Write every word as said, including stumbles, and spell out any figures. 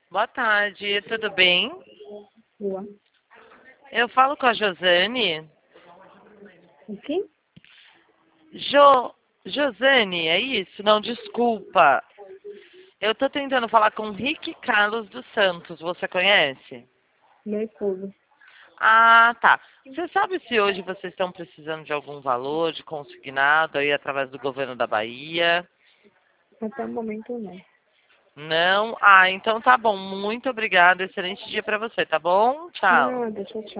Boa tarde, tudo bem? Boa. Eu falo com a Josane. O quê? Jo... Josane, é isso? Não, desculpa. Eu tô tentando falar com o Rick Carlos dos Santos, você conhece? Meu esposo. Ah, tá. Você sabe se hoje vocês estão precisando de algum valor de consignado aí através do governo da Bahia? Até o momento não. Não? Ah, então tá bom. Muito obrigada. Excelente dia pra você, tá bom? De Tchau. nada, tchau, tchau.